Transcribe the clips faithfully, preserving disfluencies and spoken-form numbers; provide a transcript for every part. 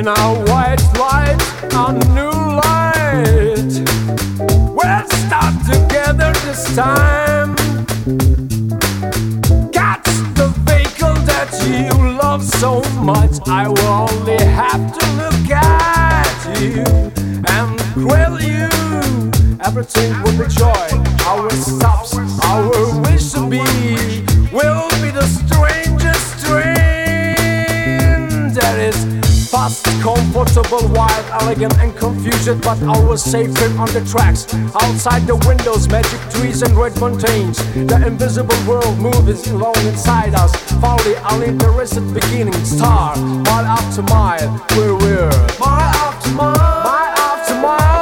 In a white light, a new light. We'll start together this time. Catch the vehicle that you love so much. I will only have to look at you and grill you. Everything will be joy. Our stops, our wish to be will be the strangest train. That is fast, comfortable, wild, elegant and confused, but always safe on the tracks. Outside the windows, magic trees and red mountains. The invisible world moves along inside us. Folly, uninterested beginning, star, mile after mile, we're we're mile after mile, mile after mile.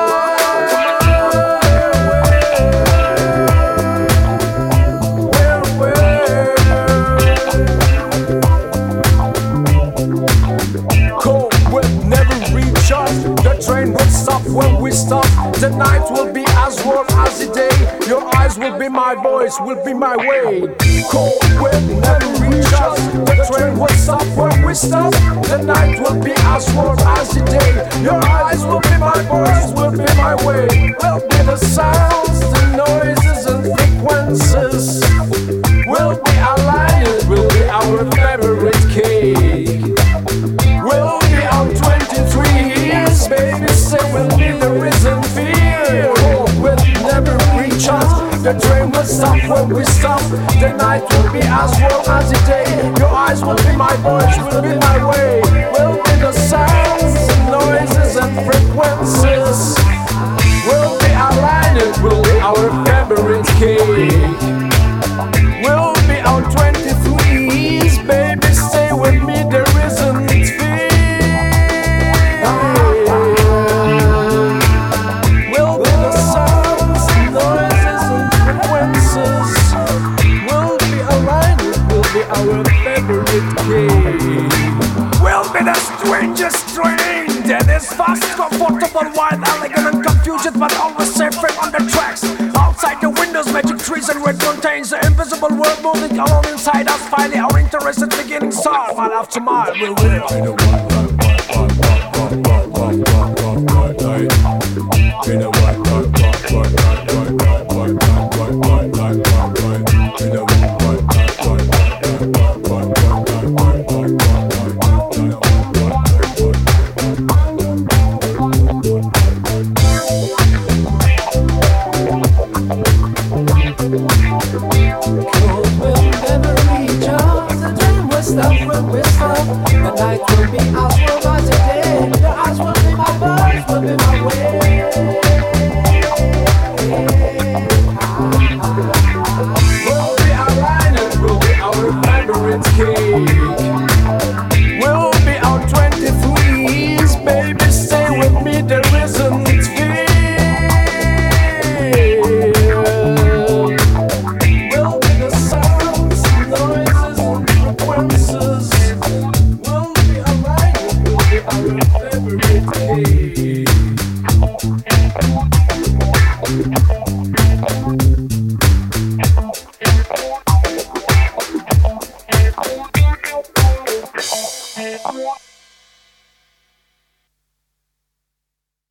When we stop, the night will be as warm as the day. Your eyes will be my voice, will be my way. Cold wind never reach us. The train will stop when we stop. The night will be as warm as the day. Your eyes will be my voice, will be my way. Will be the sounds, the noises and frequencies. Will be aligned, will be our favorite cake. Will be our twenty-three years, baby. Say we'll be the reason fear. Hope will never reach us. The train will stop when we stop. The night will be as warm as the day. Your eyes will be my voice, will be my way. Will be the sounds and noises and frequencies. Will be aligned, it will be our favorite cake. Will be our twenty-three years, baby. Stay with me, there isn't fear. Our favorite game will be the strangest train that is fast, comfortable, wild, elegant and confused, but always safe on the tracks. Outside the windows, magic trees and red mountains. The invisible world moving along inside us. Finally, our interested beginning star. Mile after mile, we'll win. Stop when we stop. The night will be as warm as the day. Your eyes will be my voice, will be my way. We'll be aligned, it will be our favorite cake. We'll be our twenty-three years, baby. Stay with me, there isn't fear. We'll be the sounds, noises and frequencies. We'll be aligned, it will be our favorite cake. What?